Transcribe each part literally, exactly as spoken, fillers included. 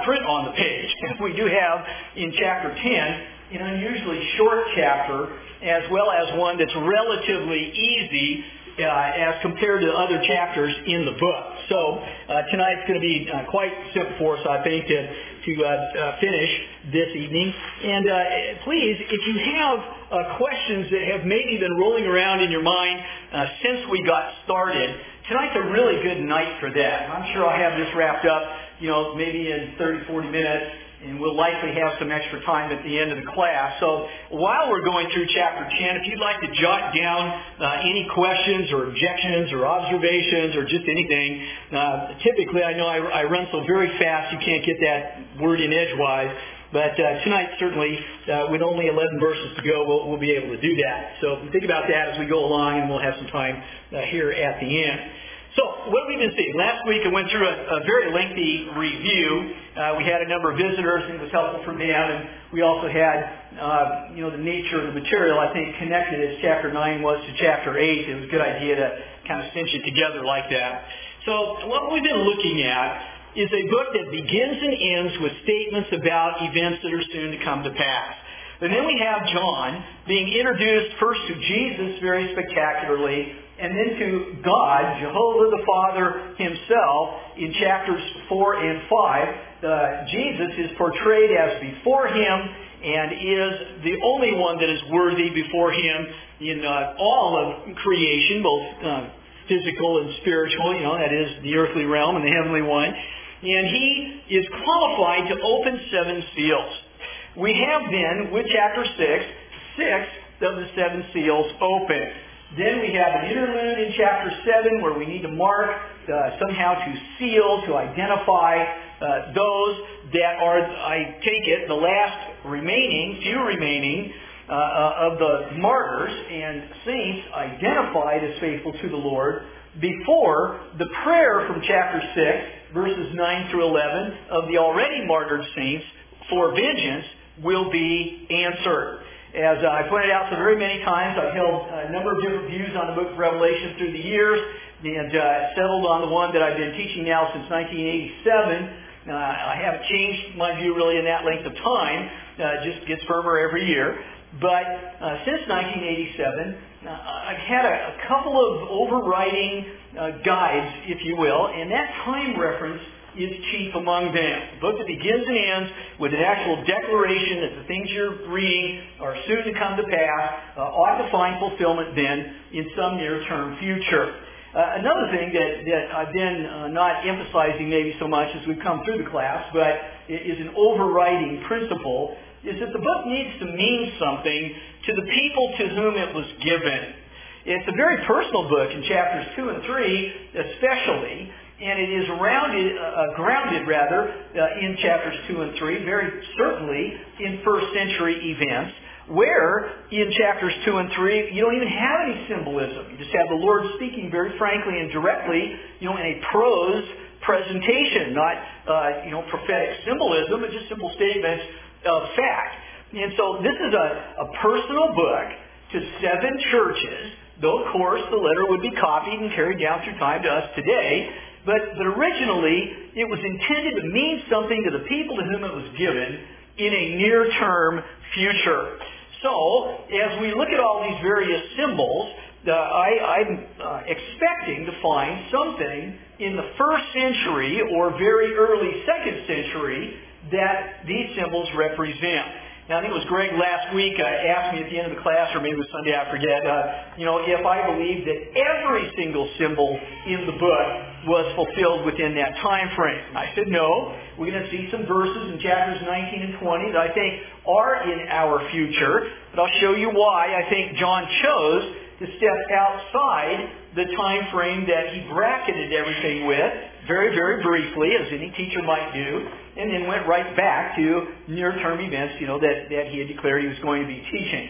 print on the page. We do have in chapter ten an unusually short chapter, as well as one that's relatively easy uh, as compared to other chapters in the book. So uh, tonight's going to be uh, quite simple for us, I think, to, to uh, uh, finish this evening. And uh, please, if you have uh, questions that have maybe been rolling around in your mind uh, since we got started, tonight's a really good night for that. I'm sure I'll have this wrapped up, you know, maybe in thirty, forty minutes. And we'll likely have some extra time at the end of the class. So while we're going through chapter ten, if you'd like to jot down uh, any questions or objections or observations or just anything, uh, typically I know I, I run so very fast you can't get that word in edgewise. But uh, tonight, certainly, uh, with only eleven verses to go, we'll, we'll be able to do that. So think about that as we go along, and we'll have some time uh, here at the end. So, what have we been seeing? Last week I went through a, a very lengthy review. Uh, we had a number of visitors, and it was helpful for them. And we also had, uh, you know, the nature of the material, I think, connected as chapter nine was to chapter eight. It was a good idea to kind of cinch it together like that. So, what we've been looking at is a book that begins and ends with statements about events that are soon to come to pass. And then we have John being introduced first to Jesus very spectacularly, and then to God, Jehovah the Father himself, in chapters four and five. Uh, Jesus is portrayed as before him and is the only one that is worthy before him in uh, all of creation, both uh, physical and spiritual, you know, that is the earthly realm and the heavenly one. And he is qualified to open seven seals. We have then, with chapter six, six of the seven seals open. Then we have an interlude in chapter seven where we need to mark, uh, somehow to seal, to identify uh, those that are, I take it, the last remaining, few remaining uh, uh, of the martyrs and saints identified as faithful to the Lord before the prayer from chapter six, verses nine through eleven, of the already martyred saints for vengeance will be answered. As I pointed out so very many times, I've held a number of different views on the book of Revelation through the years, and uh, settled on the one that I've been teaching now since nineteen eighty-seven. Uh, I haven't changed my view really in that length of time. Uh, it just gets firmer every year. But uh, since nineteen eighty-seven, uh, I've had a, a couple of overriding uh, guides, if you will, and that time reference is chief among them. A book that begins and ends with an actual declaration that the things you're reading are soon to come to pass, uh, ought to find fulfillment then in some near-term future. Uh, another thing that, that I've been uh, not emphasizing maybe so much as we've come through the class, but is an overriding principle, is that the book needs to mean something to the people to whom it was given. It's a very personal book in chapters two and three especially, and it is rounded, uh, grounded rather, uh, in chapters two and three, very certainly in first century events, where in chapters two and three you don't even have any symbolism. You just have the Lord speaking very frankly and directly, you know, in a prose presentation, not uh, you know prophetic symbolism, but just simple statements of fact. And so this is a, a personal book to seven churches, though of course the letter would be copied and carried down through time to us today. But, but originally, it was intended to mean something to the people to whom it was given in a near-term future. So, as we look at all these various symbols, uh, I, I'm uh, expecting to find something in the first century or very early second century that these symbols represent. Now, I think it was Greg last week uh, asked me at the end of the class, or maybe it was Sunday, I forget, uh, you know, if I believed that every single symbol in the book was fulfilled within that time frame. I said no. We're going to see some verses in chapters nineteen and twenty that I think are in our future, but I'll show you why I think John chose to step outside the time frame that he bracketed everything with, very, very briefly, as any teacher might do, and then went right back to near-term events, you know, that, that he had declared he was going to be teaching.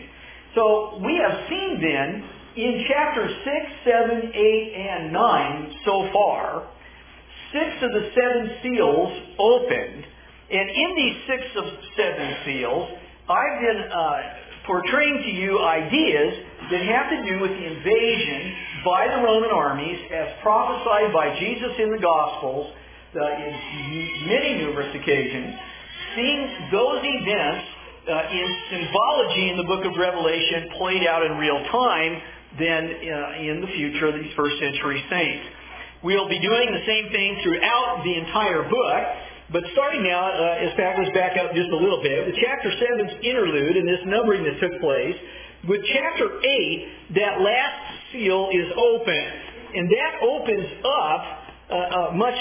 So we have seen then, in chapters six, seven, eight, and nine so far, six of the seven seals opened, and in these six of seven seals, I've been uh, portraying to you ideas that have to do with the invasion by the Roman armies as prophesied by Jesus in the Gospels uh, in many numerous occasions, seeing those events uh, in symbology in the book of Revelation played out in real time than uh, in the future of these first century saints. We'll be doing the same thing throughout the entire book, but starting now, uh, as Pat was back up just a little bit, with chapter seven's interlude and this numbering that took place, with chapter eight, that last seal is open, and that opens up a, a much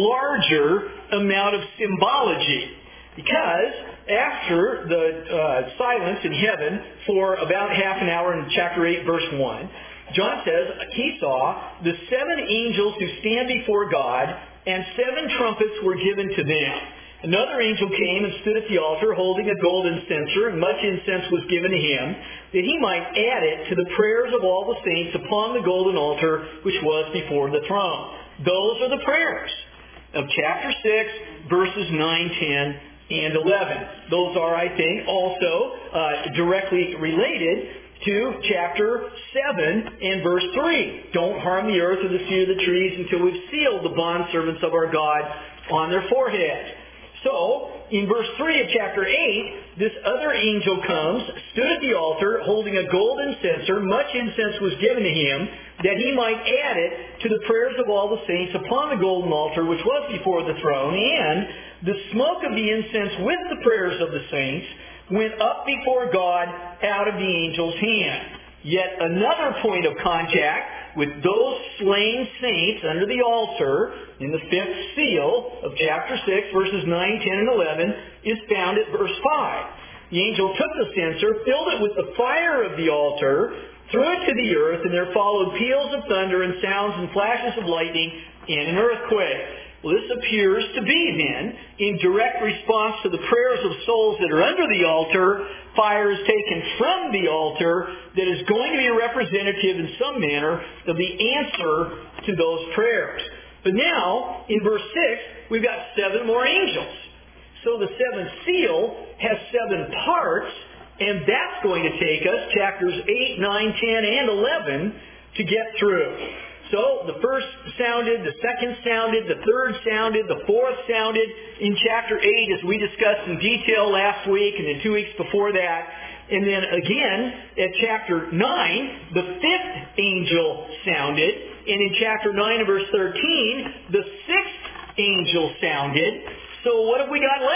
larger amount of symbology, because after the uh, silence in heaven for about half an hour in chapter eight, verse one, John says he saw the seven angels who stand before God, and seven trumpets were given to them. Another angel came and stood at the altar holding a golden censer, and much incense was given to him, that he might add it to the prayers of all the saints upon the golden altar which was before the throne. Those are the prayers of chapter six, verses nine, ten, and eleven. Those are, I think, also uh, directly related to chapter seven and verse three. Don't harm the earth or the sea or the trees until we've sealed the bondservants of our God on their foreheads. So, in verse three of chapter eight, this other angel comes, stood at the altar, holding a golden censer. Much incense was given to him, that he might add it to the prayers of all the saints upon the golden altar which was before the throne. And the smoke of the incense with the prayers of the saints went up before God out of the angel's hand. Yet another point of contact with those slain saints under the altar in the fifth seal of chapter six, verses nine, ten, and eleven, is found at verse five. The angel took the censer, filled it with the fire of the altar, threw it to the earth, and there followed peals of thunder and sounds and flashes of lightning and an earthquake. Well, this appears to be, then, in direct response to the prayers of souls that are under the altar. Fire is taken from the altar that is going to be representative in some manner of the answer to those prayers. But now, in verse six, we've got seven more angels. So the seventh seal has seven parts, and that's going to take us, chapters eight, nine, ten, and eleven, to get through. So the first sounded, the second sounded, the third sounded, the fourth sounded in chapter eight, as we discussed in detail last week and then two weeks before that. And then again at chapter nine, the fifth angel sounded. And in chapter nine and verse thirteen, the sixth angel sounded. So what have we got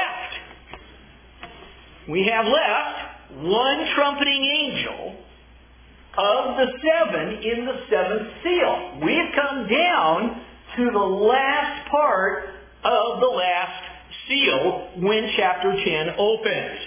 left? We have left one trumpeting angel of the seven in the seventh seal. We've come down to the last part of the last seal when chapter ten opens.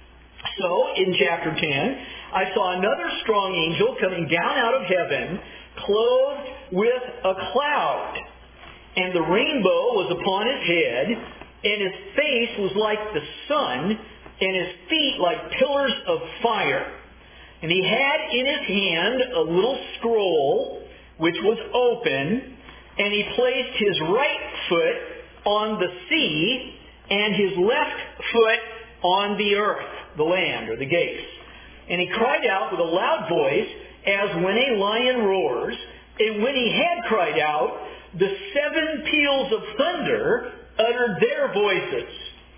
So, in chapter ten, I saw another strong angel coming down out of heaven, clothed with a cloud. And the rainbow was upon his head, and his face was like the sun, and his feet like pillars of fire. And he had in his hand a little scroll, which was open, and he placed his right foot on the sea, and his left foot on the earth, the land, or the gates. And he cried out with a loud voice, as when a lion roars. And when he had cried out, the seven peals of thunder uttered their voices.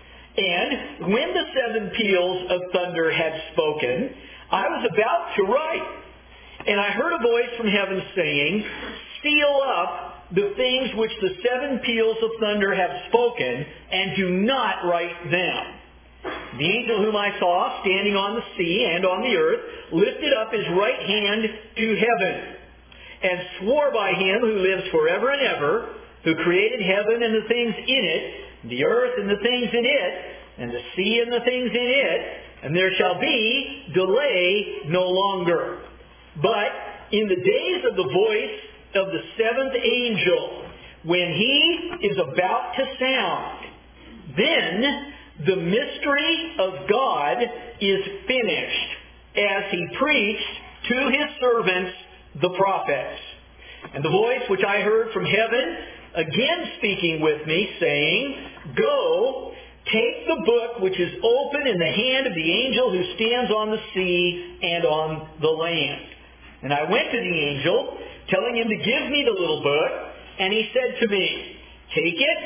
And when the seven peals of thunder had spoken, I was about to write, and I heard a voice from heaven saying, seal up the things which the seven peals of thunder have spoken, and do not write them. The angel whom I saw standing on the sea and on the earth lifted up his right hand to heaven, and swore by him who lives forever and ever, who created heaven and the things in it, the earth and the things in it, and the sea and the things in it, and there shall be delay no longer. But in the days of the voice of the seventh angel, when he is about to sound, then the mystery of God is finished, as he preached to his servants, the prophets. And the voice which I heard from heaven, again speaking with me, saying, go, take the book which is open in the hand of the angel who stands on the sea and on the land. And I went to the angel, telling him to give me the little book, and he said to me, take it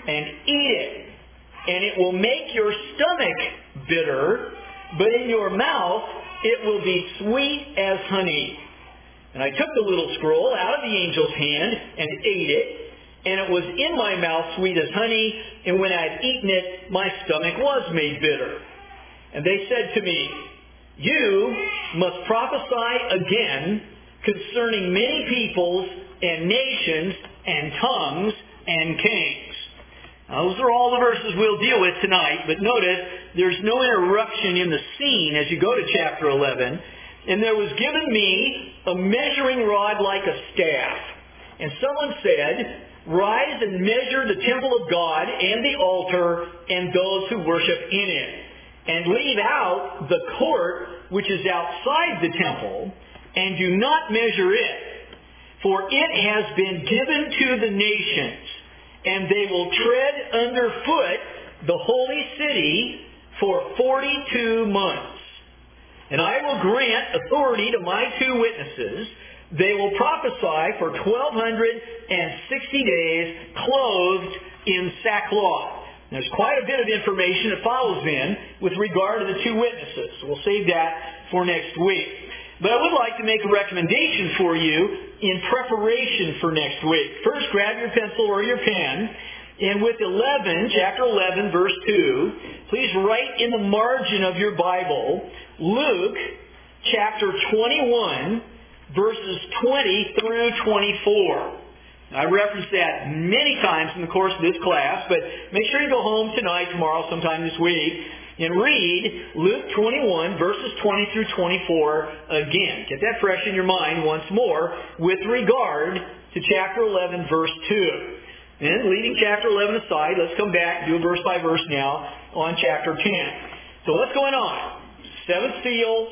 and eat it, and it will make your stomach bitter, but in your mouth it will be sweet as honey. And I took the little scroll out of the angel's hand and ate it, and it was in my mouth sweet as honey, and when I had eaten it, my stomach was made bitter. And they said to me, you must prophesy again concerning many peoples and nations and tongues and kings. Now, those are all the verses we'll deal with tonight, but notice there's no interruption in the scene as you go to chapter eleven. And there was given me a measuring rod like a staff. And someone said, rise and measure the temple of God and the altar and those who worship in it, and leave out the court which is outside the temple, and do not measure it. For it has been given to the nations, and they will tread underfoot the holy city for forty-two months. And I will grant authority to my two witnesses. They will prophesy for twelve sixty days, clothed in sackcloth. There's quite a bit of information that follows in with regard to the two witnesses. We'll save that for next week. But I would like to make a recommendation for you in preparation for next week. First, grab your pencil or your pen, and with eleven, chapter eleven, verse two, please write in the margin of your Bible, Luke chapter twenty-one, verses twenty through twenty-four. I referenced that many times in the course of this class, but make sure you go home tonight, tomorrow, sometime this week, and read Luke twenty-one, verses twenty through twenty-four again. Get that fresh in your mind once more with regard to chapter eleven, verse two. And leaving chapter eleven aside, let's come back and do a verse by verse now on chapter ten. So what's going on? Seventh seal,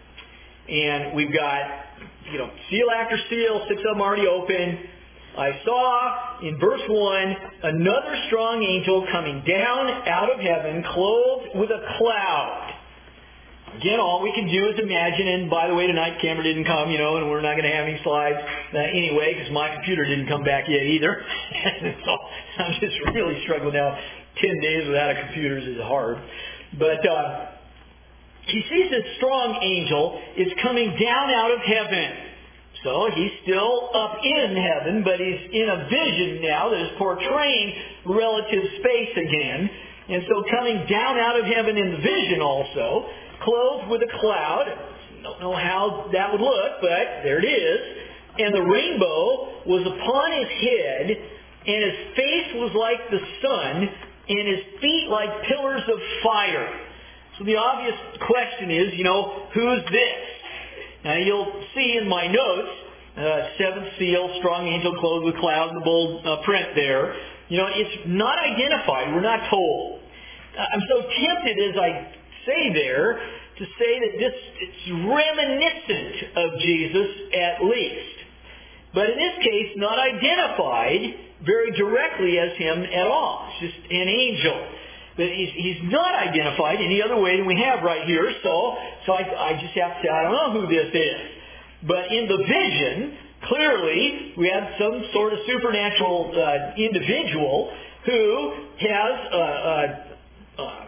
and we've got, you know, seal after seal, six of them already open. I saw in verse one another strong angel coming down out of heaven, clothed with a cloud. Again, all we can do is imagine, and by the way, tonight camera didn't come, you know, and we're not going to have any slides uh, anyway, because my computer didn't come back yet either. So I'm just really struggling now. Ten days without a computer is hard. But uh, he sees this strong angel is coming down out of heaven. So he's still up in heaven, but he's in a vision now that is portraying relative space again. And so coming down out of heaven in the vision also, clothed with a cloud. Don't know how that would look, but there it is. And the rainbow was upon his head, and his face was like the sun, and his feet like pillars of fire. So the obvious question is, you know, who's this? Now you'll see in my notes, uh, seventh seal, strong angel clothed with cloud, in the bold uh, print there. You know, it's not identified. We're not told. I'm so tempted as I say there to say that this it's reminiscent of Jesus at least. But in this case, not identified very directly as him at all. It's just an angel. But he's, he's not identified any other way than we have right here. So, so I, I just have to say, I don't know who this is. But in the vision, clearly, we have some sort of supernatural uh, individual who has, uh, uh, uh,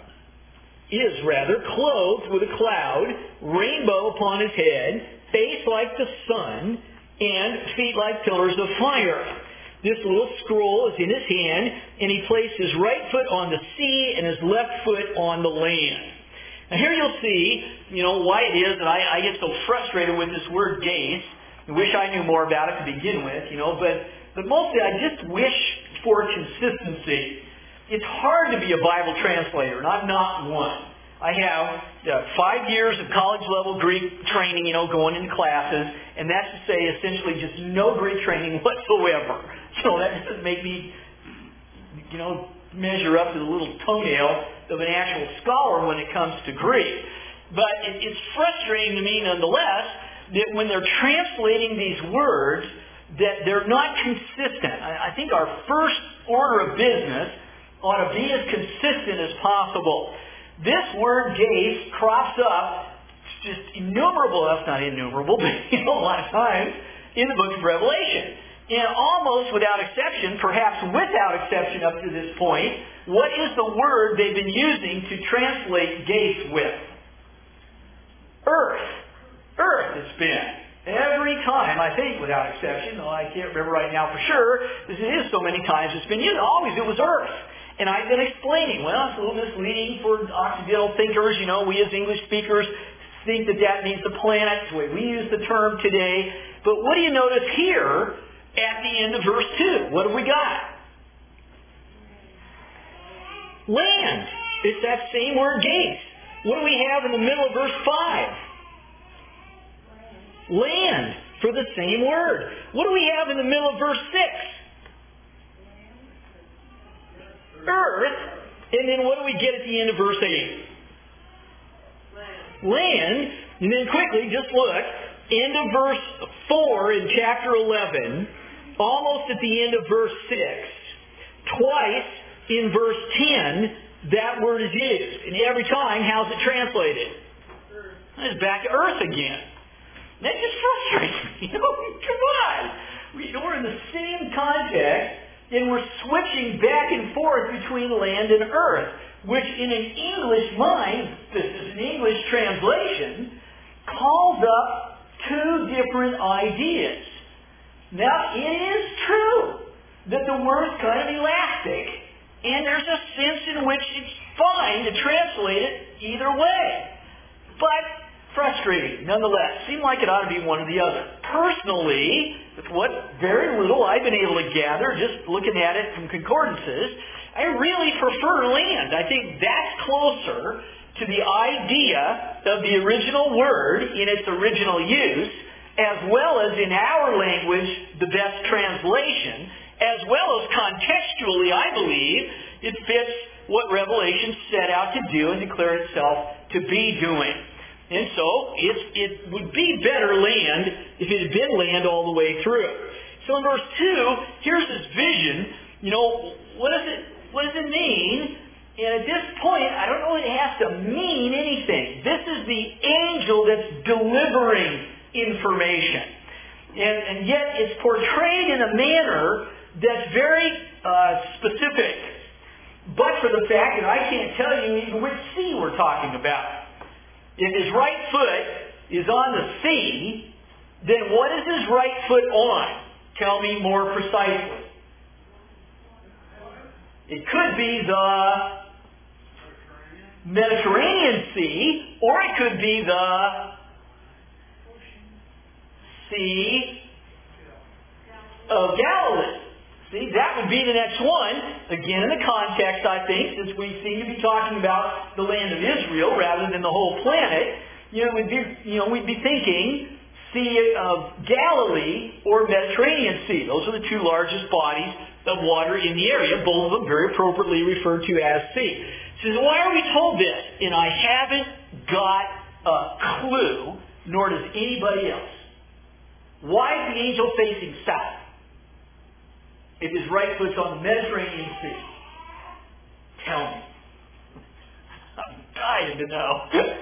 is rather, clothed with a cloud, rainbow upon his head, face like the sun, and feet like pillars of fire. This little scroll is in his hand, and he placed his right foot on the sea and his left foot on the land. Now here you'll see, you know, why it is that I, I get so frustrated with this word gaze. I wish I knew more about it to begin with, you know, but, but mostly I just wish for consistency. It's hard to be a Bible translator, and I'm not one. I have uh, five years of college-level Greek training, you know, going into classes, and that's to say essentially just no Greek training whatsoever. So that doesn't make me, you know, measure up to the little toenail of an actual scholar when it comes to Greek. But it, it's frustrating to me nonetheless that when they're translating these words that they're not consistent. I, I think our first order of business ought to be as consistent as possible. This word gaze crops up just innumerable, that's not innumerable, but you know, a lot of times in the book of Revelation. And almost without exception, perhaps without exception up to this point, what is the word they've been using to translate gates with? Earth. Earth it's been. Every time, I think without exception, though I can't remember right now for sure, because it is so many times it's been used, always it was earth. And I've been explaining, well, it's a little misleading for Occidental thinkers. You know, we as English speakers think that that means the planet. It's the way we use the term today. But what do you notice here at the end of verse two? What have we got? Land. It's that same word, gates. What do we have in the middle of verse five? Land, for the same word. What do we have in the middle of verse six? Earth. And then what do we get at the end of verse eight? Land. And then quickly, just look. End of verse four in chapter eleven. Almost at the end of verse six. Twice in verse ten, that word is used. And every time, how's it translated? It's back to earth again. That just frustrates me. You know, come on. We, we're in the same context, and we're switching back and forth between land and earth, which in an English mind, this is an English translation, calls up two different ideas. Now, it is true that the word's kind of elastic, and there's a sense in which it's fine to translate it either way. But frustrating, nonetheless. Seemed like it ought to be one or the other. Personally, with what very little I've been able to gather, just looking at it from concordances, I really prefer land. I think that's closer to the idea of the original word in its original use, as well as in our language, the best translation, as well as contextually, I believe, it fits what Revelation set out to do and declare itself to be doing. And so, it's, it would be better land if it had been land all the way through. So in verse two, here's this vision. You know, what does it, what does it mean? And at this point, I don't know that it has to mean anything. This is the angel that's delivering information. And, and yet, it's portrayed in a manner that's very uh, specific. But for the fact that I can't tell you even which sea we're talking about. If his right foot is on the sea, then what is his right foot on? Tell me more precisely. It could be the Mediterranean Sea, or it could be the Sea of Galilee. See, that would be the next one. Again, in the context, I think, since we seem to be talking about the land of Israel rather than the whole planet, you know, we'd be, you know, we'd be thinking Sea of Galilee or Mediterranean Sea. Those are the two largest bodies of water in the area, both of them very appropriately referred to as sea. He says, why are we told this? And I haven't got a clue, nor does anybody else. Why is the angel facing south if his right foot's on the Mediterranean Sea? Tell me. I'm dying to know.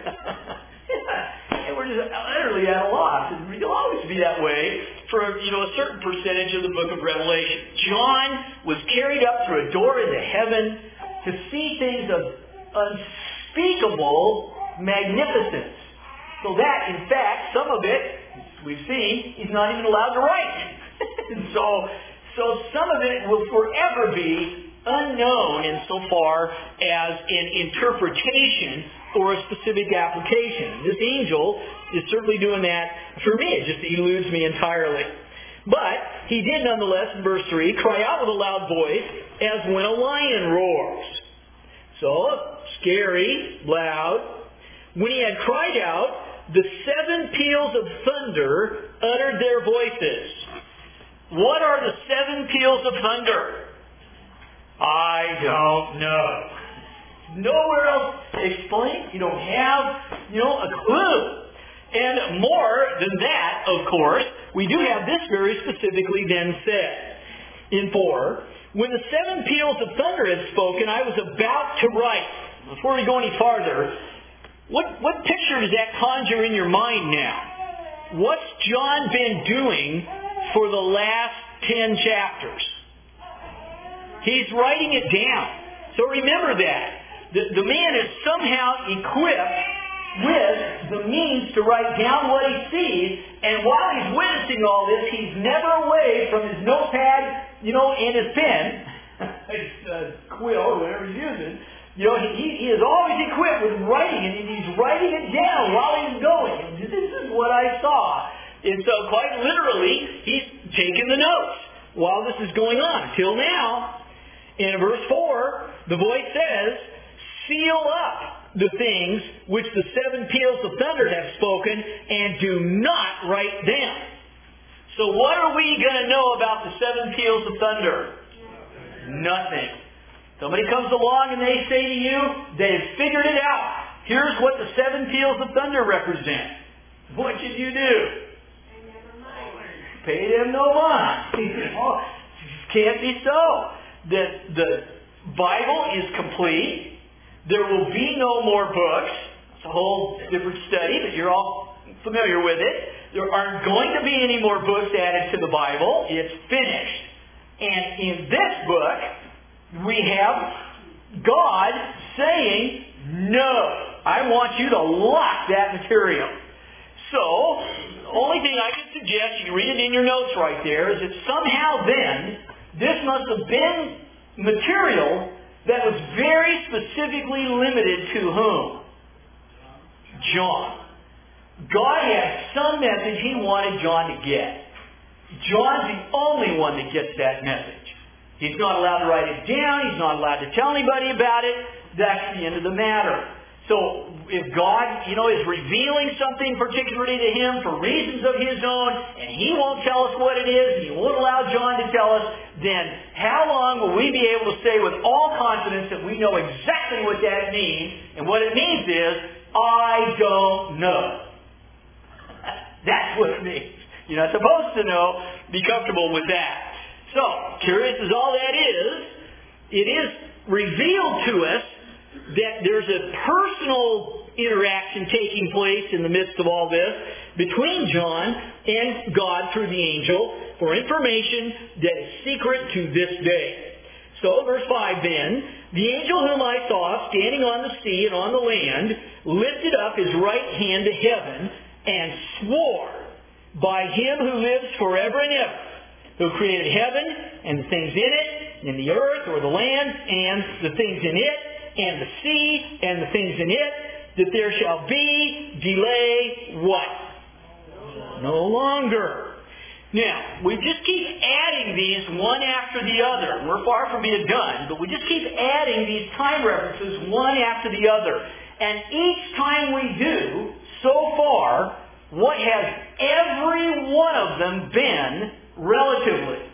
And we're just utterly at a loss. And it'll always be that way for, you know, a certain percentage of the book of Revelation. John was carried up through a door into heaven to see things of unspeakable magnificence. So that, in fact, some of it, we've seen, he's not even allowed to write. And so, so some of it will forever be unknown insofar as an interpretation or a specific application. This angel is certainly doing that for me. It just eludes me entirely. But he did nonetheless, in verse three, cry out with a loud voice as when a lion roars. So, scary, loud. When he had cried out, the seven peals of thunder uttered their voices. What are the seven peals of thunder? I don't know. Nowhere else explained. You don't have, you know, a clue. And more than that, of course, we do have this very specifically then said. In four, when the seven peals of thunder had spoken, I was about to write. Before we go any farther, what, what picture does that conjure in your mind now? What's John been doing for the last ten chapters. He's writing it down. So remember that. The, the man is somehow equipped with the means to write down what he sees, and while he's witnessing all this, he's never away from his notepad, you know, and his pen, his uh, quill, whatever he's using. You know, he, he is always equipped with writing, and he's writing it down while he's going. And this is what I saw. And so, quite literally, he's taking the notes while this is going on. Till now, in verse four, the voice says, seal up the things which the seven peals of thunder have spoken, and do not write them. So what are we going to know about the seven peals of thunder? Nothing. Somebody comes along and they say to you, they've figured it out. Here's what the seven peals of thunder represent. What should you do? Pay them no mind. Can't be so. The, the Bible is complete. There will be no more books. It's a whole different study, but you're all familiar with it. There aren't going to be any more books added to the Bible. It's finished. And in this book, we have God saying, no, I want you to lock that material. So, the only thing I can suggest, you can read it in your notes right there, is that somehow then, this must have been material that was very specifically limited to whom? John. God had some message He wanted John to get. John's the only one that gets that message. He's not allowed to write it down. He's not allowed to tell anybody about it. That's the end of the matter. So if God, you know, is revealing something particularly to him for reasons of his own, and he won't tell us what it is, and he won't allow John to tell us, then how long will we be able to say with all confidence that we know exactly what that means? And what it means is, I don't know. That's what it means. You're not supposed to know. Be comfortable with that. So, curious as all that is, it is revealed to us that there's a personal interaction taking place in the midst of all this between John and God through the angel for information that is secret to this day. So, verse five then, the angel whom I saw standing on the sea and on the land lifted up his right hand to heaven and swore by him who lives forever and ever, who created heaven and the things in it, and the earth or the land and the things in it, and the sea and the things in it, that there shall be delay what? No longer. Now, we just keep adding these one after the other. We're far from being done, but we just keep adding these time references one after the other. And each time we do, so far, what has every one of them been relatively?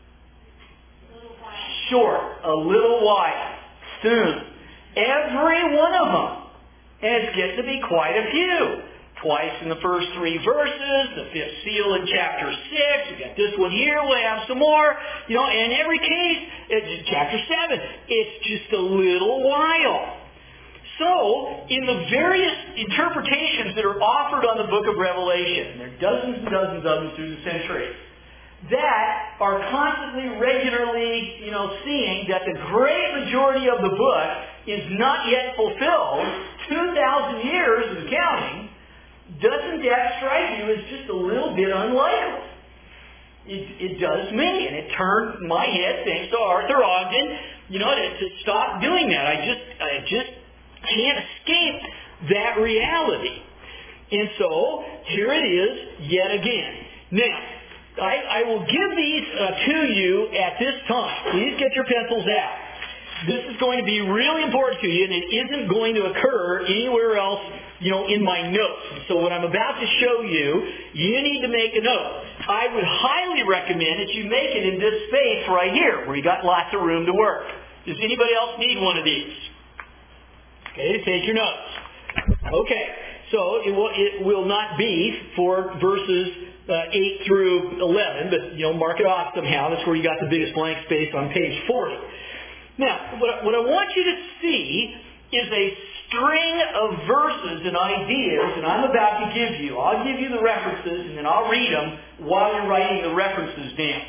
Short. A little while. Soon. Every one of them. And it's getting to be quite a few. Twice in the first three verses, the fifth seal in chapter six, we got this one here, we'll have some more. You know, and in every case, it's chapter seven. It's just a little while. So, in the various interpretations that are offered on the book of Revelation, there are dozens and dozens of them through the centuries, that are constantly, regularly, you know, seeing that the great majority of the book is not yet fulfilled, two thousand years and counting. Doesn't that strike you as just a little bit unlikely? It, it does me, and it turned my head, thanks to Arthur Ogden, you know, to, to stop doing that. I just, I just can't escape that reality. And so, here it is yet again. Now, I, I will give these uh, to you at this time. Please get your pencils out. This is going to be really important to you, and it isn't going to occur anywhere else, you know, in my notes. So what I'm about to show you, you need to make a note. I would highly recommend that you make it in this space right here, where you got lots of room to work. Does anybody else need one of these? Okay, take your notes. Okay, so it will, it will not be for verses uh, eight through eleven, but, you know, mark it off somehow. That's where you got the biggest blank space on page forty. Now, what, what I want you to see is a string of verses and ideas that I'm about to give you. I'll give you the references, and then I'll read them while you're writing the references down.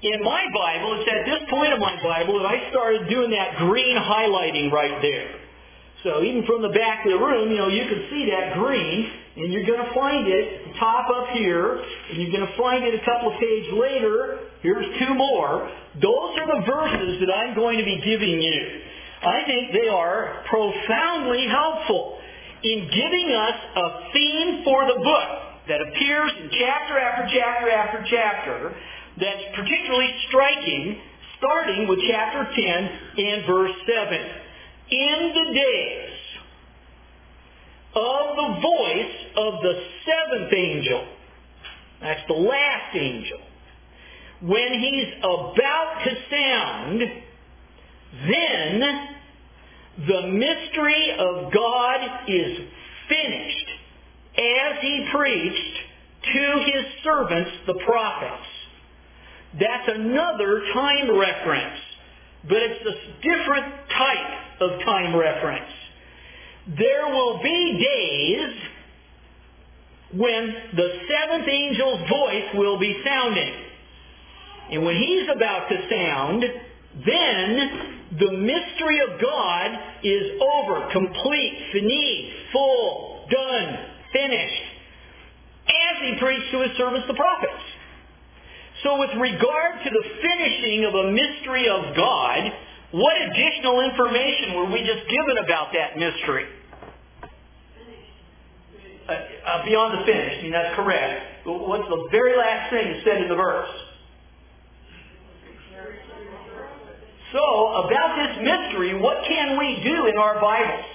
In my Bible, it's at this point of my Bible that I started doing that green highlighting right there. So even from the back of the room, you know, you can see that green, and you're going to find it top up here, and you're going to find it a couple of pages later. Here's two more. Those are the verses that I'm going to be giving you. I think they are profoundly helpful in giving us a theme for the book that appears in chapter after chapter after chapter that's particularly striking, starting with chapter ten and verse seven. In the days of the voice of the seventh angel, that's the last angel, when he's about to sound, then the mystery of God is finished, as he preached to his servants, the prophets. That's another time reference, but it's a different type of time reference. There will be days when the seventh angel's voice will be sounding. And when he's about to sound, then the mystery of God is over, complete, finis, full, done, finished, as he preached to his servants, the prophets. So with regard to the finishing of a mystery of God, what additional information were we just given about that mystery? Uh, uh, beyond the finish. I mean, that's correct. What's the very last thing that's said in the verse? So, about this mystery, what can we do in our Bibles?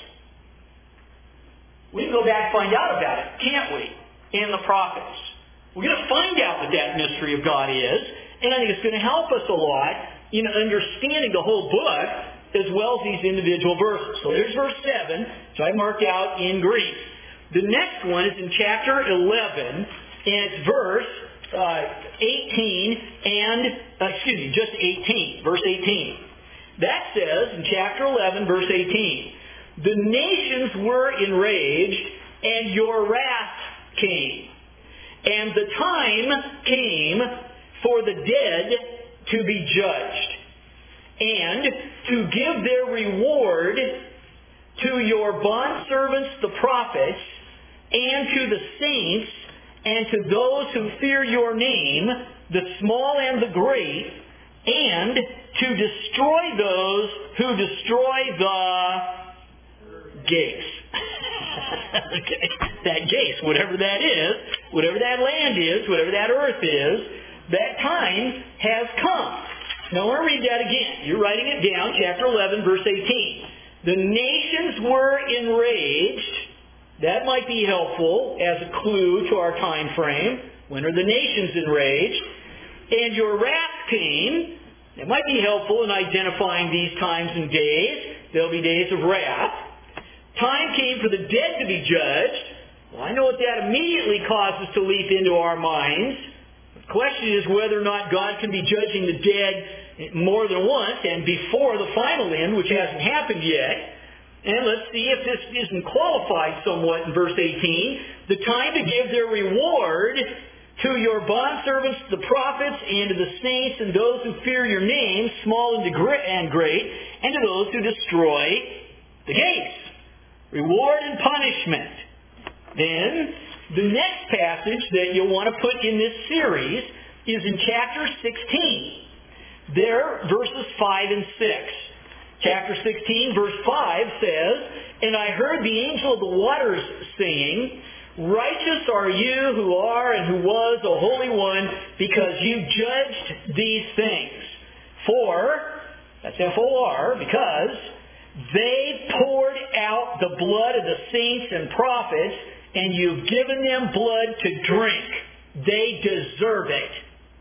We can go back and find out about it, can't we? In the prophets. We're going to find out what that mystery of God is, and I think it's going to help us a lot in understanding the whole book as well as these individual verses. So there's verse seven, which I marked out in green. The next one is in chapter eleven, and it's verse uh, eighteen and, uh, excuse me, just eighteen, verse eighteen. That says in chapter eleven, verse eighteen, the nations were enraged, and your wrath came. And the time came for the dead to be judged, and to give their reward to your bondservants, the prophets, and to the saints, and to those who fear your name, the small and the great, and to destroy those who destroy the gates. Okay. That gates, whatever that is, whatever that land is, whatever that earth is, that time has come. Now I want to read that again. You're writing it down, chapter eleven, verse eighteen. The nations were enraged. That might be helpful as a clue to our time frame. When are the nations enraged? And your wrath came. It might be helpful in identifying these times and days. There'll be days of wrath. Time came for the dead to be judged. Well, I know what that immediately causes to leap into our minds. The question is whether or not God can be judging the dead more than once and before the final end, which hasn't happened yet. And let's see if this isn't qualified somewhat in verse eighteen. The time to give their reward to your bondservants, the prophets, and to the saints and those who fear your name, small and great, and to those who destroy the gates. Reward and punishment. Then, the next passage that you'll want to put in this series is in chapter sixteen. There, verses five and six. Chapter sixteen, verse five says, And I heard the angel of the waters saying, Righteous are you who are and who was a Holy One, because you judged these things. For, that's F O R, because they poured out the blood of the saints and prophets, and you've given them blood to drink. They deserve it.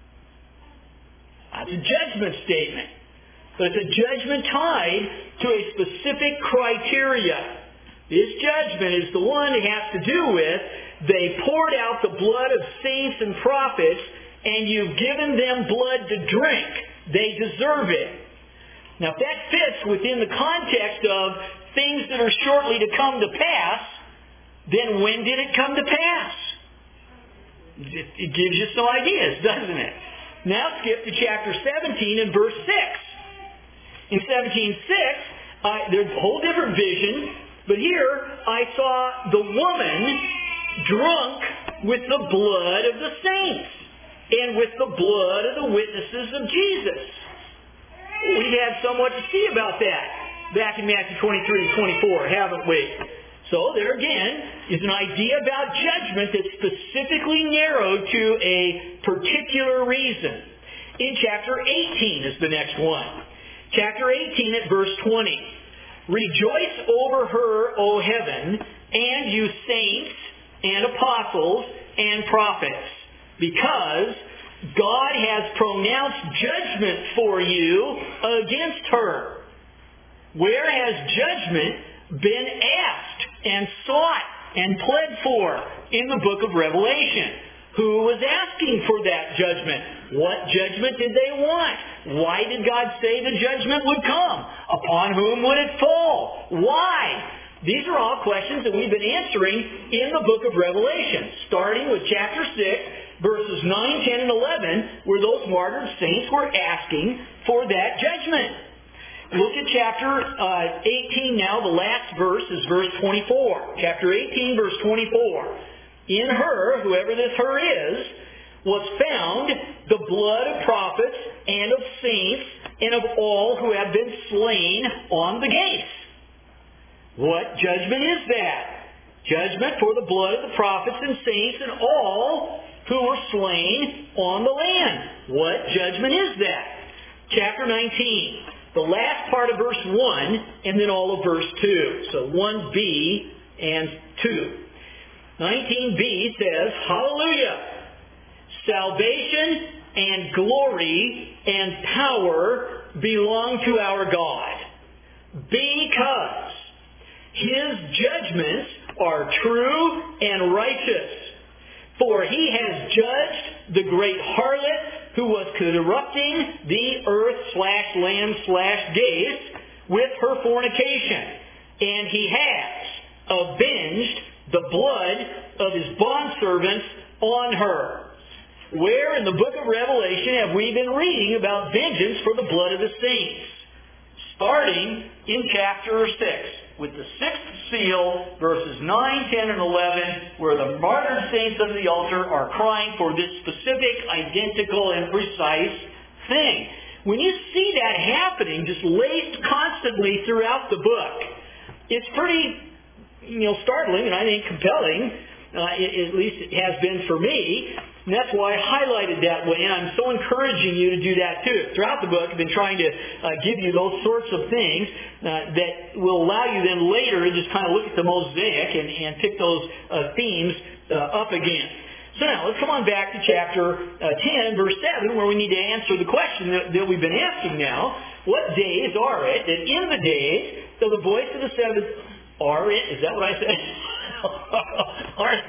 That's a judgment statement. But it's a judgment tied to a specific criteria. This judgment is the one that has to do with, they poured out the blood of saints and prophets, and you've given them blood to drink. They deserve it. Now, if that fits within the context of things that are shortly to come to pass, then when did it come to pass? It, it gives you some ideas, doesn't it? Now skip to chapter seventeen and verse six. In seventeen six, uh, there's a whole different vision, but here I saw the woman drunk with the blood of the saints and with the blood of the witnesses of Jesus. We've had somewhat to see about that back in Matthew twenty-three and twenty-four, haven't we? So there again is an idea about judgment that's specifically narrowed to a particular reason. In chapter eighteen is the next one. Chapter eighteen at verse twenty. Rejoice over her, O heaven, and you saints and apostles and prophets, because God has pronounced judgment for you against her. Where has judgment been asked and sought and pled for? In the book of Revelation. Who was asking for that judgment? What judgment did they want? Why did God say the judgment would come? Upon whom would it fall? Why? These are all questions that we've been answering in the book of Revelation, starting with chapter six, verses nine, ten, and eleven, where those martyred saints were asking for that judgment. Look at chapter uh, eighteen now. The last verse is verse twenty-four. Chapter eighteen, verse twenty-four. In her, whoever this her is, was found the blood of prophets and of saints and of all who have been slain on the gates. What judgment is that? Judgment for the blood of the prophets and saints and all who were slain on the land. What judgment is that? Chapter nineteen. The last part of verse one and then all of verse two. So one b and two. nineteen b says, Hallelujah! Salvation and glory and power belong to our God, because His judgments are true and righteous. For He has judged the great harlot who was corrupting the earth slash land slash gaze with her fornication. And He has avenged the blood of His bondservants on her. Where in the book of Revelation have we been reading about vengeance for the blood of the saints? Starting in chapter six, with the sixth seal, verses nine, ten, and eleven, where the martyred saints of the altar are crying for this specific, identical, and precise thing. When you see that happening, just laced constantly throughout the book, it's pretty, you know, startling and I think compelling. Uh, at least it has been for me. And that's why I highlighted that way, and I'm so encouraging you to do that too. Throughout the book, I've been trying to uh, give you those sorts of things uh, that will allow you then later to just kind of look at the mosaic and, and pick those uh, themes uh, up again. So now, let's come on back to chapter uh, ten, verse seven, where we need to answer the question that, that we've been asking now. What days are it that in the days of the voice of the seventh... Are it? Is that what I said? Are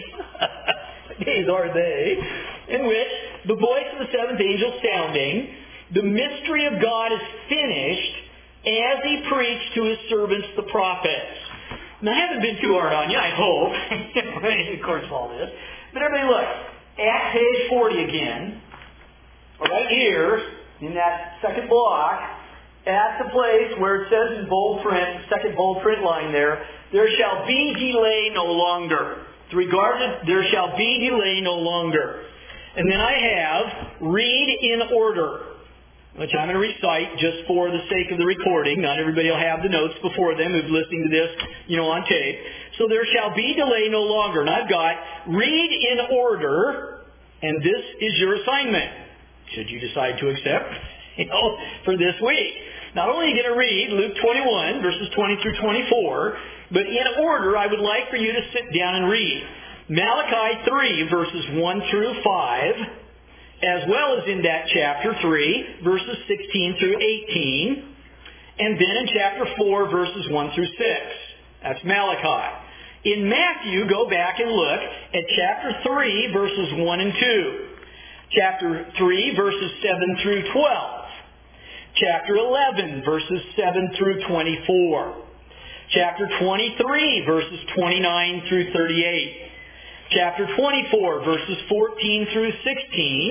they? Days are they, in which the voice of the seventh angel sounding, the mystery of God is finished as He preached to His servants the prophets. Now, I haven't been too hard on you, I hope, of course, all this. But everybody look, at page forty again, right here, in that second block, at the place where it says in bold print, second bold print line there, there shall be delay no longer. It's regarded, there shall be delay no longer. And then I have, read in order, which I'm going to recite just for the sake of the recording. Not everybody will have the notes before them who's listening to this, you know, on tape. So there shall be delay no longer. And I've got, read in order, and this is your assignment, should you decide to accept, you know, for this week. Not only are you going to read Luke twenty-one, verses twenty through twenty-four, but in order, I would like for you to sit down and read Malachi three, verses one through five, as well as in that chapter three, verses sixteen through eighteen, and then in chapter four, verses one through six. That's Malachi. In Matthew, go back and look at chapter three, verses one and two. Chapter three, verses seven through twelve. Chapter eleven, verses seven through twenty-four. Chapter twenty-three, verses twenty-nine through thirty-eight. Chapter twenty-four, verses fourteen through sixteen.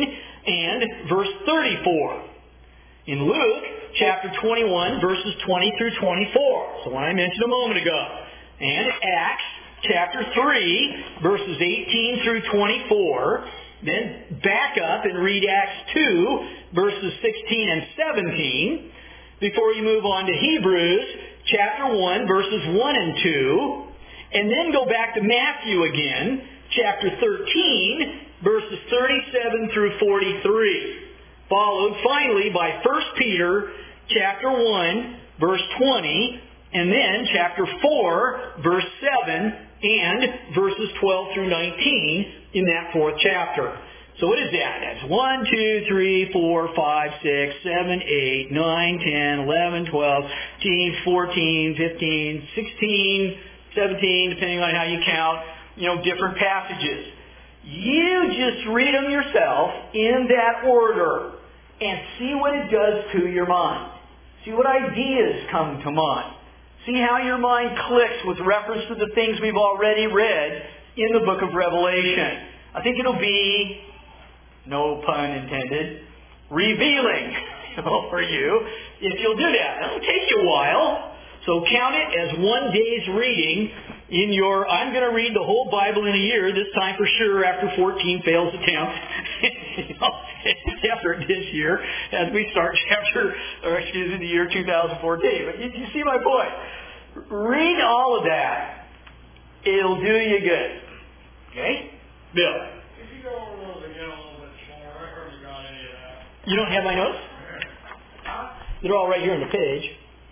and verse thirty-four. In Luke chapter twenty-one, verses twenty through twenty-four. So one I mentioned a moment ago. And Acts chapter three, verses eighteen through twenty-four. Then back up and read Acts two, verses sixteen and seventeen. Before you move on to Hebrews chapter one, verses one and two. And then go back to Matthew again, chapter thirteen, verses thirty-seven through forty-three. Followed finally by First Peter chapter one, verse twenty, and then chapter four, verse seven, and verses twelve through nineteen in that fourth chapter. So what is that? That's one, two, three, four, five, six, seven, eight, nine, ten, eleven, twelve, thirteen, fourteen, fifteen, sixteen, seventeen, depending on how you count, you know, different passages. You just read them yourself in that order and see what it does to your mind. See what ideas come to mind. See how your mind clicks with reference to the things we've already read in the book of Revelation. I think it'll be, no pun intended, revealing for you if you'll do that. It'll take you a while. So count it as one day's reading in your, I'm going to read the whole Bible in a year, this time for sure after fourteen fails attempts. You know, effort this year as we start chapter, or excuse me, the year two thousand fourteen. But you, you see my point. Read all of that. It'll do you good. Okay? Bill. If you go over those again a little bit more, I heard you got any of that. You don't have my notes? Huh? They're all right here on the page.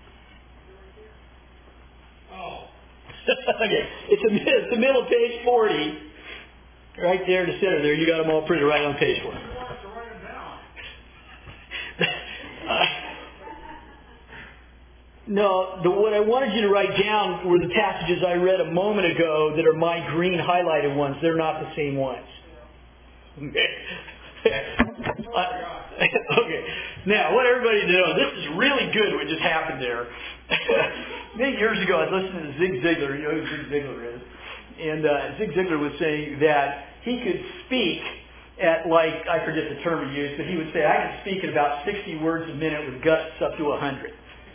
Oh. Okay. It's, a, it's the middle of page forty. Right there in the center there. You got them all printed right on page forty. You want us to write them down? uh, no, the, what I wanted you to write down were the passages I read a moment ago that are my green highlighted ones. They're not the same ones. uh, okay. Now, I want everybody to know, this is really good what just happened there. Many years ago, I was listening to Zig Ziglar. You know who Zig Ziglar is. And uh, Zig Ziglar was saying that he could speak at, like, I forget the term he used, but he would say, I could speak at about sixty words a minute with gusts up to one hundred.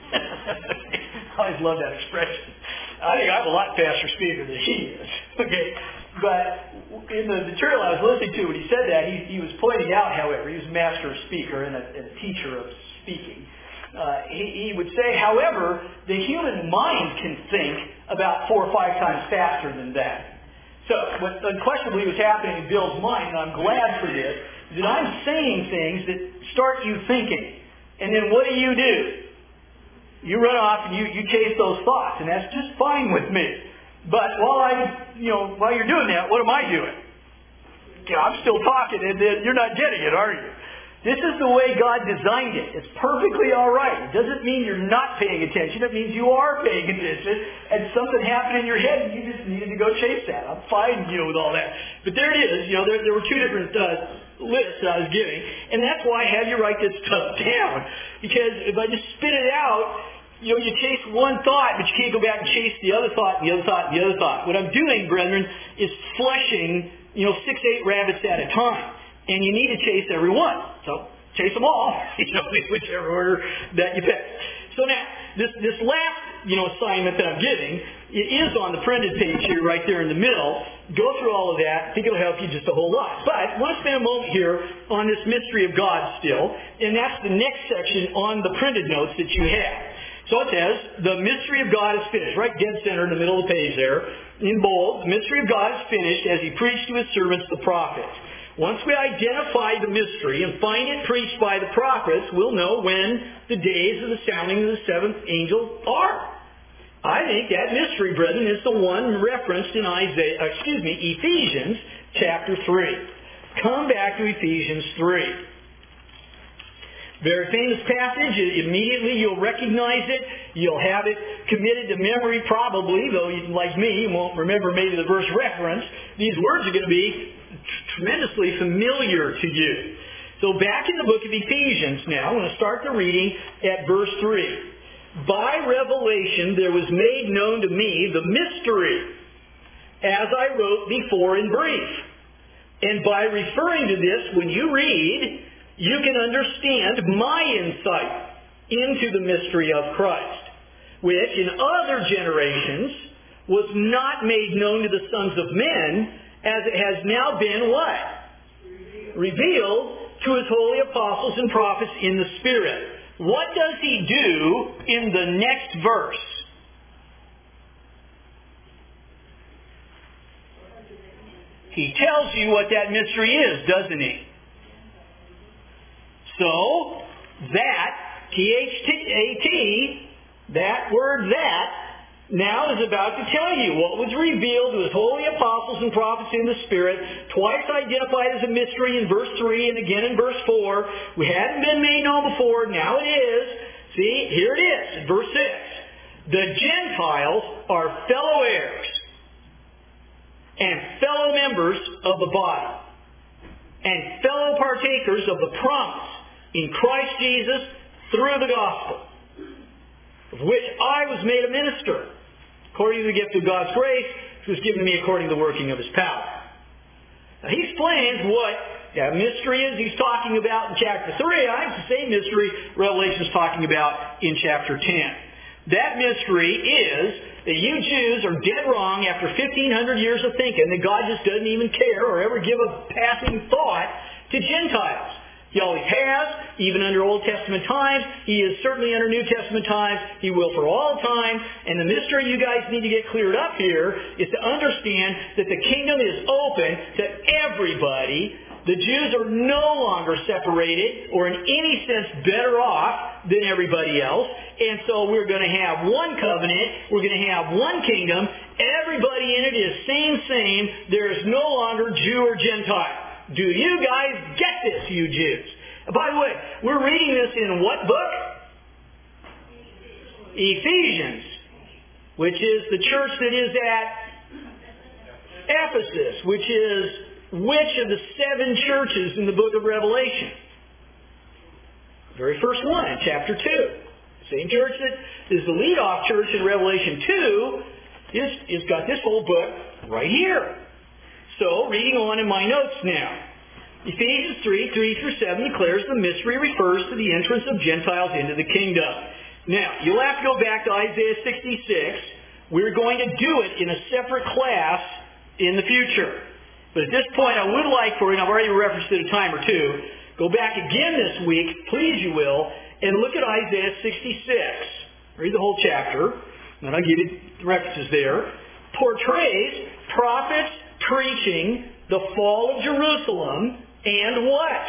I always love that expression. I think I'm a lot faster speaker than he is. Okay, but in the material I was listening to when he said that, he, he was pointing out, however, he was a master speaker and a, and a teacher of speaking. Uh, he, he would say, however, the human mind can think about four or five times faster than that. So what unquestionably was happening in Bill's mind, and I'm glad for this, is that I'm saying things that start you thinking. And then what do you do? You run off and you, you chase those thoughts, and that's just fine with me. But while I, you know, while you're doing that, what am I doing? You know, I'm still talking, and then you're not getting it, are you? This is the way God designed it. It's perfectly all right. It doesn't mean you're not paying attention. It means you are paying attention, and something happened in your head, and you just needed to go chase that. I'm fine, you know, with all that. But there it is. You know, there, there were two different uh, lists I was giving, and that's why I had you write this stuff down. Because if I just spit it out, you know, you chase one thought, but you can't go back and chase the other thought, and the other thought, and the other thought. What I'm doing, brethren, is flushing, you know, six, eight rabbits at a time. And you need to chase every one. So chase them all, you know, in whichever order that you pick. So now, this this last, you know, assignment that I'm giving, it is on the printed page here, right there in the middle. Go through all of that. I think it'll help you just a whole lot. But I want to spend a moment here on this mystery of God still, and that's the next section on the printed notes that you have. So it says, the mystery of God is finished. Right dead center in the middle of the page there, in bold. The mystery of God is finished as He preached to His servants, the prophets. Once we identify the mystery and find it preached by the prophets, we'll know when the days of the sounding of the seventh angel are. I think that mystery, brethren, is the one referenced in Isaiah, excuse me, Ephesians chapter three. Come back to Ephesians three. Very famous passage. Immediately you'll recognize it. You'll have it committed to memory probably, though like me, you won't remember maybe the verse reference. These words are going to be tremendously familiar to you. So back in the book of Ephesians now, I'm going to start the reading at verse three. By revelation there was made known to me the mystery, as I wrote before in brief, And by referring to this, when you read, you can understand my insight into the mystery of Christ, which in other generations was not made known to the sons of men, as it has now been what? Revealed to His holy apostles and prophets in the Spirit. What does He do in the next verse? He tells you what that mystery is, doesn't He? So, that, T H A T, that word that, now is about to tell you what was revealed to His holy apostles and prophets in the Spirit, twice identified as a mystery in verse three and again in verse four. We hadn't been made known before, now it is. See, here it is, in verse six. The Gentiles are fellow heirs and fellow members of the body and fellow partakers of the promise in Christ Jesus through the gospel, of which I was made a minister, according to the gift of God's grace, which was given to me according to the working of His power. Now, he explains what that mystery is he's talking about in chapter three. It's the same mystery Revelation is talking about in chapter ten. That mystery is that you Jews are dead wrong after fifteen hundred years of thinking that God just doesn't even care or ever give a passing thought to Gentiles. He always has, even under Old Testament times. He is certainly under New Testament times. He will for all time. And the mystery you guys need to get cleared up here is to understand that the kingdom is open to everybody. The Jews are no longer separated or in any sense better off than everybody else. And so we're going to have one covenant. We're going to have one kingdom. Everybody in it is same, same. There is no longer Jew or Gentile. Do you guys get this, you Jews? By the way, we're reading this in what book? Ephesians, which is the church that is at Ephesus, which is which of the seven churches in the book of Revelation? Very first one in chapter two. Same church that is the lead-off church in Revelation two is, is got this whole book right here. So, reading on in my notes now. Ephesians three, three through seven declares the mystery refers to the entrance of Gentiles into the kingdom. Now, you'll have to go back to Isaiah sixty-six. We're going to do it in a separate class in the future. But at this point, I would like for you, and I've already referenced it a time or two, go back again this week, please you will, and look at Isaiah sixty-six. Read the whole chapter, and I'll give you the references there. Portrays prophets preaching the fall of Jerusalem and what?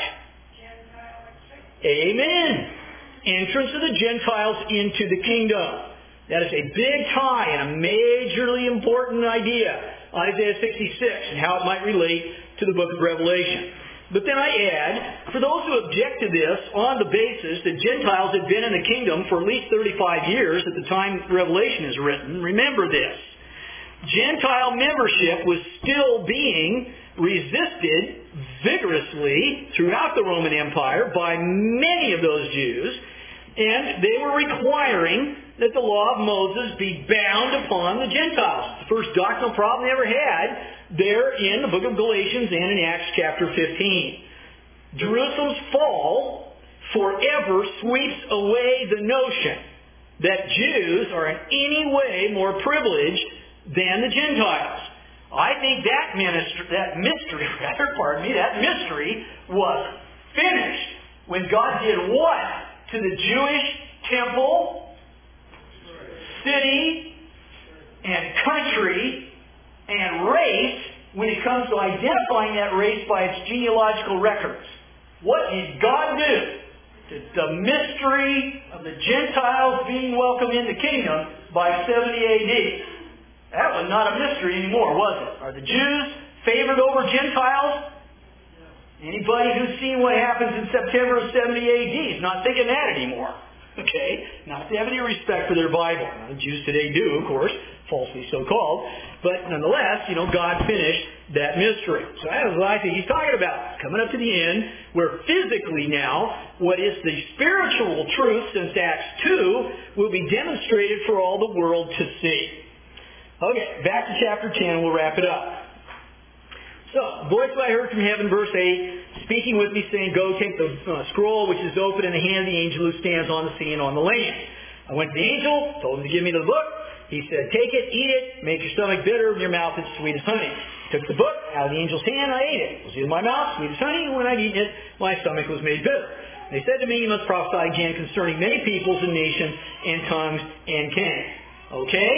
Amen. Entrance of the Gentiles into the kingdom. That is a big tie and a majorly important idea. Isaiah sixty-six and how it might relate to the book of Revelation. But then I add, for those who object to this on the basis that Gentiles had been in the kingdom for at least thirty-five years at the time Revelation is written, remember this. Gentile membership was still being resisted vigorously throughout the Roman Empire by many of those Jews, and they were requiring that the law of Moses be bound upon the Gentiles. The first doctrinal problem they ever had there in the book of Galatians and in Acts chapter fifteen. Jerusalem's fall forever sweeps away the notion that Jews are in any way more privileged than the Gentiles. I think that ministry, that mystery, rather, pardon me, that mystery was finished when God did what to the Jewish temple, city, and country, and race when it comes to identifying that race by its genealogical records. What did God do? The, the mystery of the Gentiles being welcomed in the kingdom by seventy A D. That was not a mystery anymore, was it? Are the Jews favored over Gentiles? Anybody who's seen what happens in September of seventy A D is not thinking that anymore. Okay? Not that they have any respect for their Bible. Now, the Jews today do, of course, falsely so-called. But nonetheless, you know, God finished that mystery. So that is what I think he's talking about. Coming up to the end, where physically now, what is the spiritual truth since Acts two will be demonstrated for all the world to see. Okay, back to chapter ten, we'll wrap it up. So, voice I heard from heaven, verse eight, speaking with me, saying, go take the uh, scroll which is open in the hand of the angel who stands on the sea and on the land. I went to the angel, told him to give me the book. He said, take it, eat it, make your stomach bitter, and your mouth as sweet as honey. Took the book out of the angel's hand, I ate it. It was in my mouth, sweet as honey, and when I'd eaten it, my stomach was made bitter. They said to me, you must prophesy again concerning many peoples and nations and tongues and kings. Okay?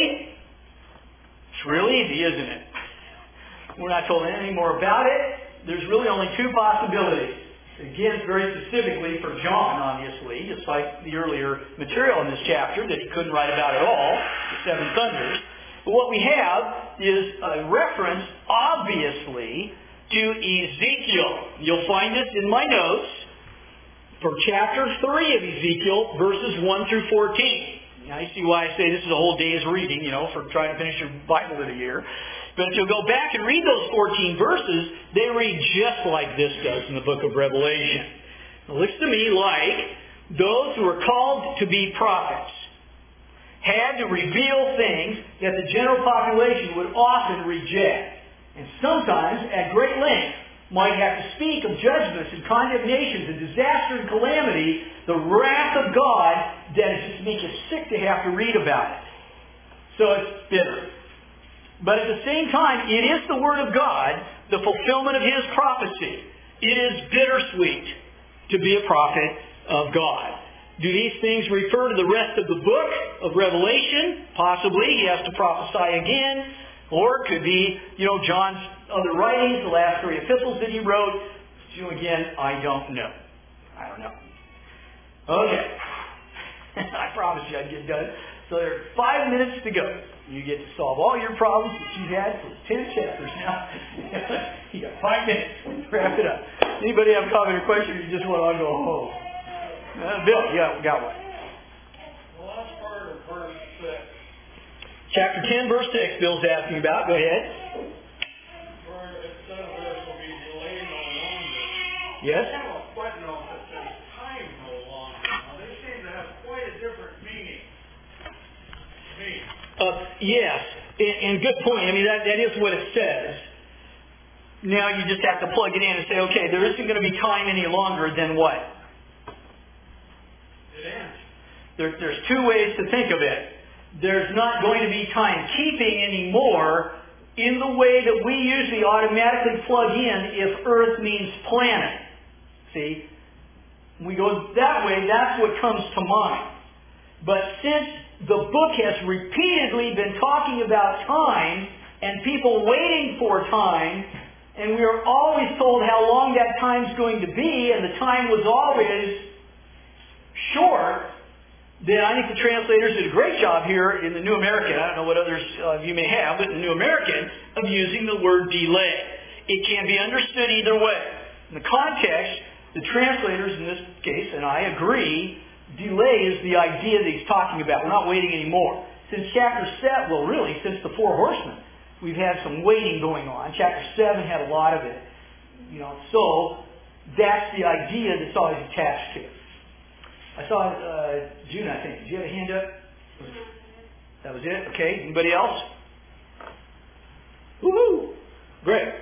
It's real easy, isn't it? We're not told anything more about it. There's really only two possibilities. Again, very specifically for John, obviously, just like the earlier material in this chapter that he couldn't write about at all, the seven thunders. But what we have is a reference, obviously, to Ezekiel. You'll find this in my notes for chapter three of Ezekiel, verses one through fourteen. Now you see why I say this is a whole day's reading, you know, for trying to finish your Bible in a year. But if you'll go back and read those fourteen verses, they read just like this does in the book of Revelation. It looks to me like those who are called to be prophets had to reveal things that the general population would often reject. And sometimes, at great length, might have to speak of judgments and condemnations and disaster and calamity, the wrath of God that it just makes you sick to have to read about it. So it's bitter. But at the same time, it is the Word of God, the fulfillment of His prophecy. It is bittersweet to be a prophet of God. Do these things refer to the rest of the book of Revelation? Possibly. He has to prophesy again. Or it could be, you know, John's other writings, the last three epistles that he wrote. You know, again, I don't know. I don't know. Okay. I promised you I'd get done. So there are five minutes to go. You get to solve all your problems that you've had for ten chapters now. You got five minutes. Wrap it up. Anybody have a comment or question, or you just want to go home? Uh, Bill, yeah, we got one. The last part of verse six. Chapter ten, verse six, Bill's asking about. Go ahead. Where it says there will be delayed no longer. Yes? I have a footnote that says time no longer. Now they seem to have quite a different meaning. Me. Uh, yes, and, and good point. I mean, that, that is what it says. Now you just have to plug it in and say, okay, there isn't going to be time any longer, then what? It ends. There, there's two ways to think of it. There's not going to be timekeeping anymore in the way that we usually automatically plug in if Earth means planet. See? We go that way, that's what comes to mind. But since the book has repeatedly been talking about time and people waiting for time, and we are always told how long that time's going to be, and the time was always short, then I think the translators did a great job here in the New American. I don't know what others of you may have, but in the New American, of using the word delay. It can be understood either way. In the context, the translators in this case, and I agree, delay is the idea that he's talking about. We're not waiting anymore. Since chapter seven, well really, since the four horsemen, we've had some waiting going on. Chapter seven had a lot of it. You know, so that's the idea that's always attached to it. I saw uh, June, I think. Did you have a hand up? That was it? Okay. Anybody else? Woohoo! Great. Um,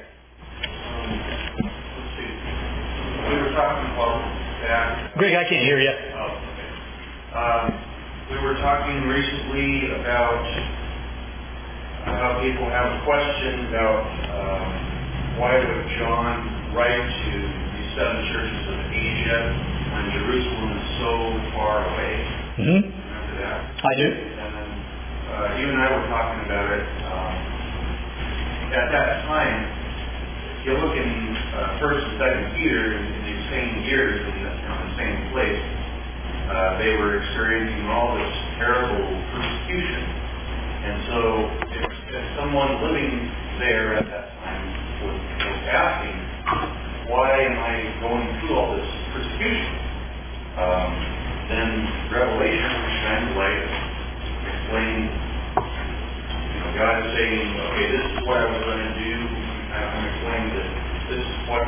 let's see. We were talking about that. Greg, I can't hear you. Oh, okay. Um, we were talking recently about uh, how people have questions about um, why would John write to these seven churches of Asia when Jerusalem is so far away. Mm-hmm. Remember that? I do. And then uh, you and I were talking about it. Um, at that time, if you look in uh, First and Second Peter, in, in these same years, in the, in the same place, uh, they were experiencing all this terrible persecution. And so, if, if someone living there at that time was, was asking, why am I going through all this persecution? Um, then Revelation shines light, explaining, you know, God is saying, okay, this is what I was going to do. I'm explaining that this is what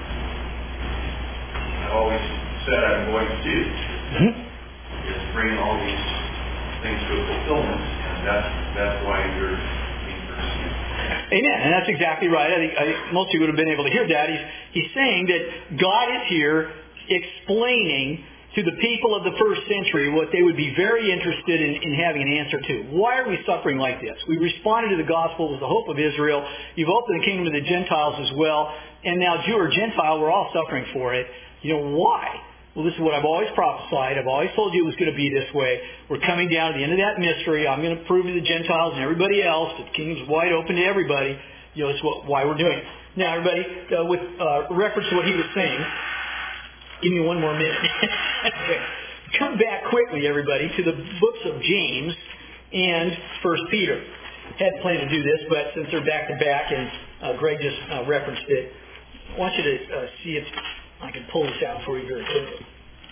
I always said I'm going to do. Mm-hmm. Is bring all these things to a fulfillment, and that's that's why you're being persecuted. Amen. And that's exactly right. I think, I think most people would have been able to hear that. He's, he's saying that God is here explaining to the people of the first century what they would be very interested in, in having an answer to. Why are we suffering like this? We responded to the gospel as the hope of Israel. You've opened the kingdom to the Gentiles as well. And now Jew or Gentile, we're all suffering for it. You know, why? Well, this is what I've always prophesied. I've always told you it was going to be this way. We're coming down to the end of that mystery. I'm going to prove to the Gentiles and everybody else that the kingdom's wide open to everybody. You know, it's what, why we're doing it. Now, everybody, uh, with uh, reference to what he was saying, give me one more minute. Okay. Come back quickly, everybody, to the books of James and First Peter. Hadn't planned to do this, but since they're back to back, and uh, Greg just uh, referenced it, I want you to uh, see if I can pull this out for you very quickly.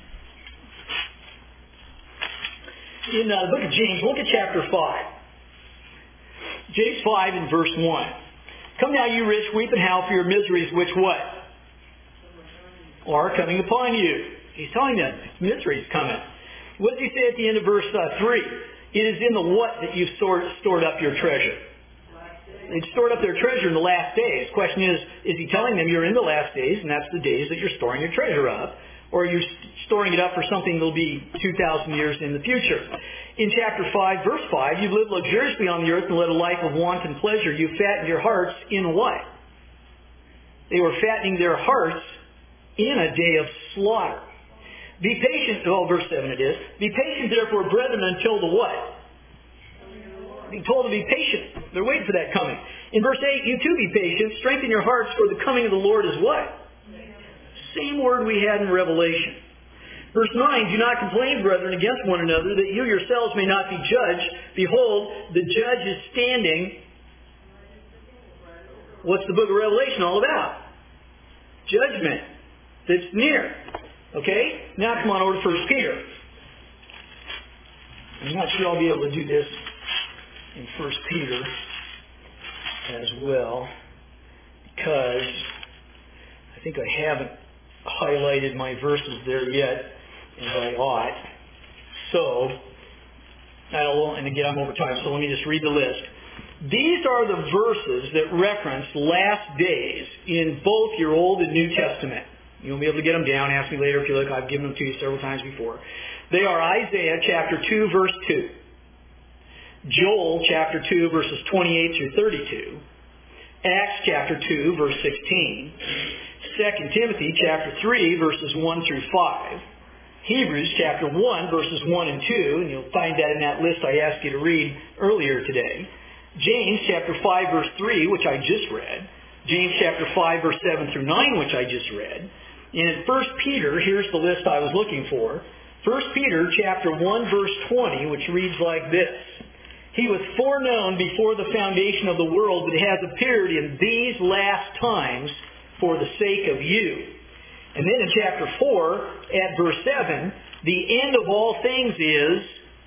In uh, the book of James, look at chapter five. James five and verse one. Come now, you rich, weep and howl for your miseries, which what? Are coming upon you. He's telling them, misery is coming. What does he say at the end of verse uh, three? It is in the what that you've stored, stored up your treasure. They've stored up their treasure in the last days. The question is, is he telling them you're in the last days, and that's the days that you're storing your treasure up? Or are you storing it up for something that will be two thousand years in the future? In chapter five, verse five, you've lived luxuriously on the earth and led a life of wanton pleasure. You fattened your hearts in what? They were fattening their hearts in a day of slaughter. Be patient, oh, verse seven it is. Be patient, therefore, brethren, until the what? Being told to be patient. They're waiting for that coming. In verse eight, you too be patient. Strengthen your hearts, for the coming of the Lord is what? Same word we had in Revelation. Verse nine, do not complain, brethren, against one another, that you yourselves may not be judged. Behold, the judge is standing. What's the book of Revelation all about? Judgment. That's near. Okay? Now come on over to First Peter. I'm not sure I'll be able to do this in First Peter as well, because I think I haven't highlighted my verses there yet as I ought. So, I'll, and again I'm over time, so let me just read the list. These are the verses that reference last days in both your Old and New Testament. You'll be able to get them down. Ask me later if you look. I've given them to you several times before. They are Isaiah chapter two, verse two. Joel chapter two, verses twenty-eight through thirty-two. Acts chapter two, verse sixteen. Second Timothy chapter three, verses one through five. Hebrews chapter one, verses one and two. And you'll find that in that list I asked you to read earlier today. James chapter five, verse three, which I just read. James chapter five, verse seven through nine, which I just read. And in First Peter, here's the list I was looking for. First Peter chapter one, verse twenty, which reads like this. He was foreknown before the foundation of the world, but has appeared in these last times for the sake of you. And then in chapter four, at verse seven, the end of all things is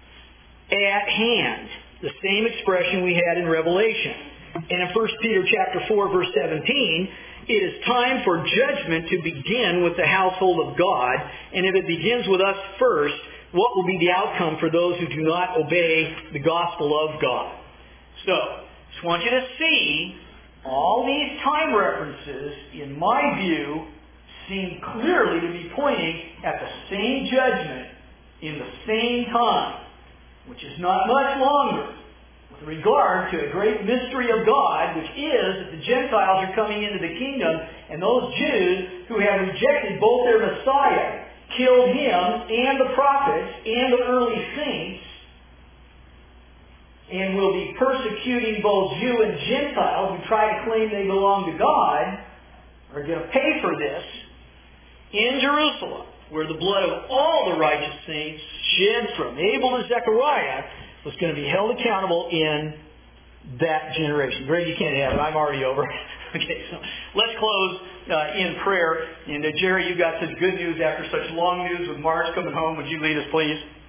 at hand. The same expression we had in Revelation. And in First Peter chapter four, verse seventeen, it is time for judgment to begin with the household of God. And if it begins with us first, what will be the outcome for those who do not obey the gospel of God? So, just want you to see all these time references, in my view, seem clearly to be pointing at the same judgment in the same time, which is not much longer, with regard to a great mystery of God, which is that the Gentiles are coming into the kingdom, and those Jews who have rejected both their Messiah, killed him and the prophets and the early saints, and will be persecuting both Jew and Gentile who try to claim they belong to God, are going to pay for this in Jerusalem, where the blood of all the righteous saints shed from Abel to Zechariah was going to be held accountable in that generation. Greg, you can't have it. I'm already over. Okay, so let's close uh, in prayer. And uh, Jerry, you've got such good news after such long news with Marge coming home. Would you lead us, please?